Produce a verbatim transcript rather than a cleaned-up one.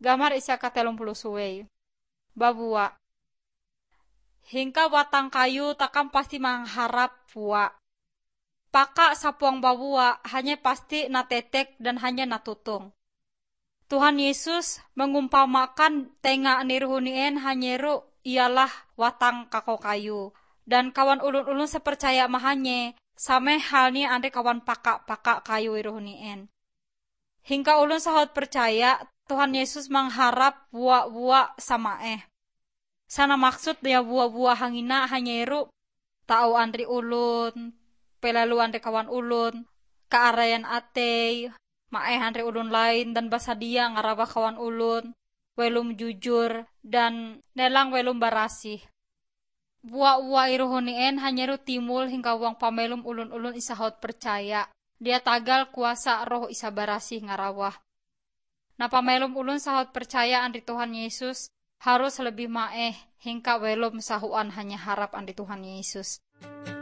Gamar isa ka telung puluh suwei. Babua. Hingga watang kayu takkan pasti mengharap bua. Paka sapuang babua hanya pasti natetek dan hanya natutung. Tuhan Yesus mengumpamakan tenga niruhunien hanyeru ialah watang kako kayu. Dan kawan ulun-ulun sepercaya mahanye same halnya ande kawan paka-paka kayu iruhunien. Hingga ulun sahot percaya Tuhan Yesus mengharap buah-buah sama eh. Sana maksud dia buah-buah hangina hanyeru tau andri ulun, pelalu andri kawan ulun, kearayan atei, mae andri ulun lain dan basadia ngarabah kawan ulun, welum jujur dan nelang welum barasih. Buah-buah iruhunien hanyeru timul hingga wang pamelum ulun-ulun isahot percaya. Dia tagal kuasa roh isa barasih ngarawah. Nah pamelum ulun sahot percaya andri Tuhan Yesus harus lebih maeh hingga welum sahuan hanya harap andri Tuhan Yesus.